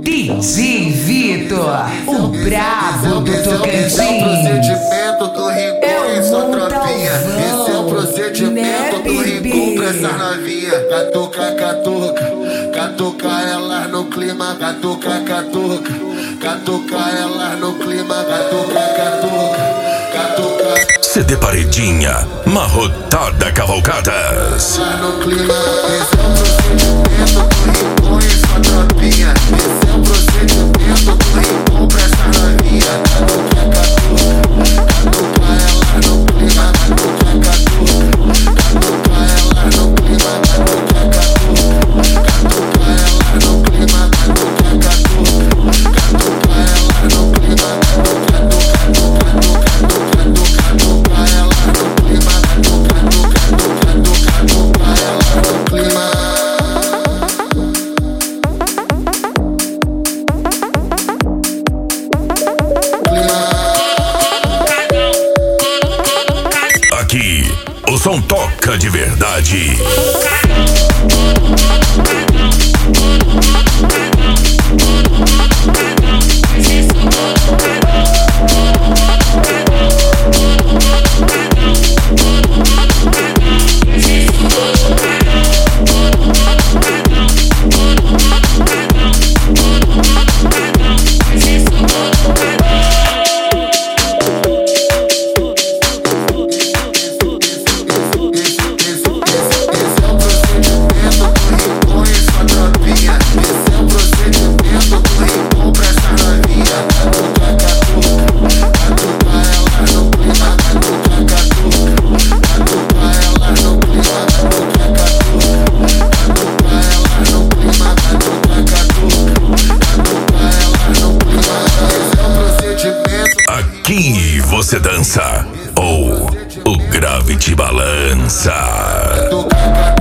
DJ Vitor, o brabo do Tocantins. Esse é o procedimento do Rincon e sua tropinha. Esse é o procedimento do Rincon pra essa novinha. Catuca, catuca, catuca elas no clima. Catuca, catuca, catuca elas no clima. Catuca, catuca, catuca. CD Paredinha, Marrotada Cavalcadas. No clima, esse é o procedimento do Rincon e sua tropinha. Esse é o procedimento do Rincon pra essa novinha. Catuca, catuca, catuca ela no clima. Catuca, catuca, catuca ela no clima. Catuca, catuca, catuca ela no clima. Catuca, catuca, catuca ela no clima. Catuca, catuca, catuca ela no clima. Catuca, catuca ela no clima. Aqui, o som toca de verdade. Aqui você dança ou o grave te balança.